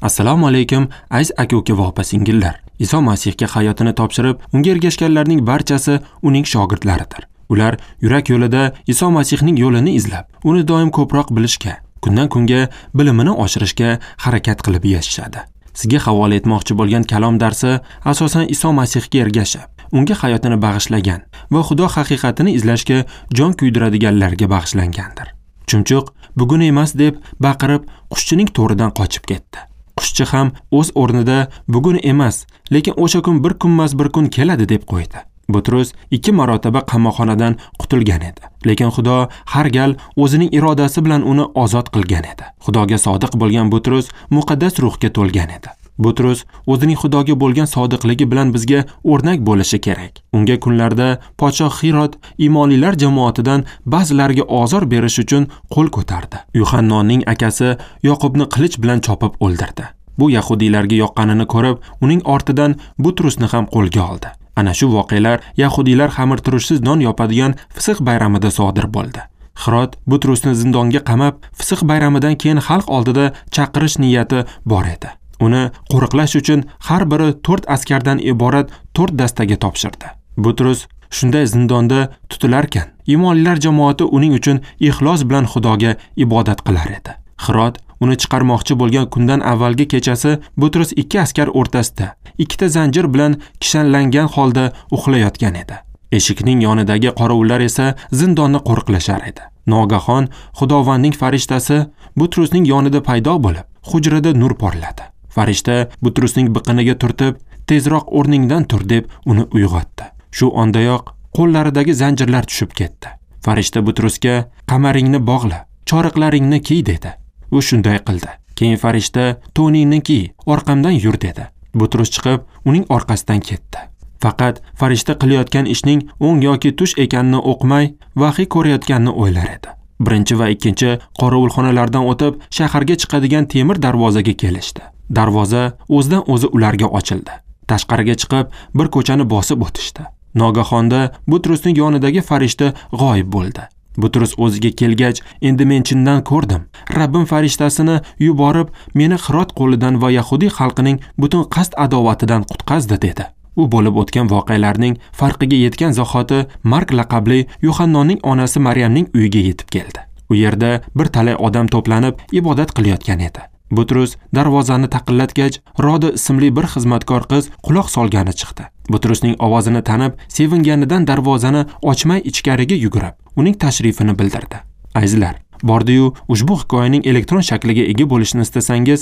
Assalomu alaykum aziz aka-uka va opa-singillar. Iso Masihga hayotini topshirib, unga ergashganlarning barchasi uning shogirdlaridir. Ular yurak yo'lida Iso Masihning yo'lini izlab, uni doim ko'proq bilishga, kundan kunga bilimini oshirishga harakat qilib yashashadi. Sizga havola etmoqchi bo'lgan kalom darsi asosan Iso Masihga ergashib, unga hayotini bag'ishlagan va Xudo haqiqatini izlashga jon kuydiradiganlarga bag'ishlangandir. Chumchuq bugun emas deb baqirib, qushchining to'ridan qochib ketdi. Qushchi ham o'z o'rnida bugun emas, lekin o'sha kun bir kunmas bir kun keladi deb qo'ydi. Butrus 2 marotaba qamoqxonadan qutulgan edi, lekin Xudo har gal o'zining irodasi bilan uni ozod qilgan edi. Xudoga sodiq bo'lgan Butrus muqaddas ruhga to'lgan edi. Butrus o'zining Xudoga bo'lgan sodiqligi bilan bizga o'rnak bo'lishi kerak. Unga kunlarda podshoh Hirod imonlilar jamoatidan ba'zilariga ozor berish uchun qo'l ko'tardi. Yuhannoning akasi Yoqubni qilich bilan chopib o'ldirdi. Bu yahudiylarga yoqqanini ko'rib, uning ortidan Butrusni ham qo'lga oldi. Ana shu voqealar yahudiylar xamirturushsiz non yopadigan Fisq bayramida sodir bo'ldi. Hirod Butrusni zindonga qamab, Fisq bayramidan keyin xalq oldida chaqirish niyati bor edi. Uni qo'riqlash uchun har biri 4 askardan iborat 4 dastaga topshirdi. Butrus shunday zindonda tutilarkan, imonlilar jamoati uning uchun ixlos bilan Xudoga ibodat qilar edi. Hirod uni chiqarmoqchi bo'lgan kundan avvalgi kechasi Butrus 2 askar o'rtasida 2 zanjir bilan kishanlangan holda uxlayotgan edi. Eshikning yonidagi qorovullar esa zindonni qo'riqlashar edi. Nogahon Xudovandning farishtasi Butrusning yonida paydo bo'lib, hujrada nur porladi. Farishta Butrusning biqiniga turtib, "Tezroq o'rningdan tur" deb uni uyg'otdi. Shu ondayoq qo'llaridagi zanjirlar tushib ketdi. Farishta Butrusga "Qamaringni bog'la, choriqlaringni kiy" dedi. U shunday qildi. Keyin farishta "To'ningni kiy, orqamdan yur" dedi. Butrus chiqib, uning orqasidan ketdi. Faqat farishta qilayotgan ishning o'ng yoki tush ekanini o'qmay, vahiy ko'rayotganini o'ylar edi. Birinchi va ikkinchi qorovulxonalardan o'tib, shaharga chiqadigan temir darvozaga kelishdi. Darvoza o'zidan o'zi ularga ochildi. Tashqariga chiqib, bir ko'chani bosib o'tishdi. Nogahonda Butrusning yonidagi farishta g'oyib bo'ldi. Butrus o'ziga kelgach, "Endi men chindan ko'rdim. Rabbim farishtasini yuborib, meni Hirod qo'lidan va Yahudiy xalqining butun qasd adovatidan qutqazdi" dedi. U bo'lib o'tgan voqealarning farqiga yetgan zahoti Mark laqabli Yuhannoning onasi Maryamning uyiga yetib keldi. U yerda bir talay odam to'planib ibodat qilayotgan edi. Butrus darvozani taqillatgach, Roda ismli bir xizmatkor qiz quloq solgani chiqdi. Butrusning ovozini tanib, sevinganidan darvozani ochmay ichkariga yugurib, uning tashrifini bildirdi. Azizlar, bordi-yu ushbu hikoyaning elektron shakliga ega bo'lishni istasangiz,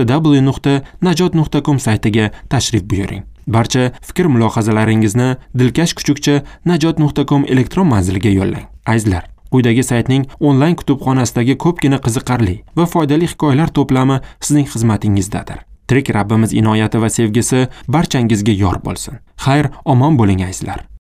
www.najot.com saytiga tashrif buyuring. Barcha fikr mulohazalaringizni dilkash kuchukcha najot.com elektron manziliga yo'llang. Azizlar, quyidagi saytning onlayn kutubxonasidagi ko'pgina qiziqarli va foydali hikoyalar to'plami sizning xizmatingizdadir. Tirik Rabbimiz inoyati va sevgisi barchangizga yor bo'lsin. Xayr, omon bo'ling azizlar.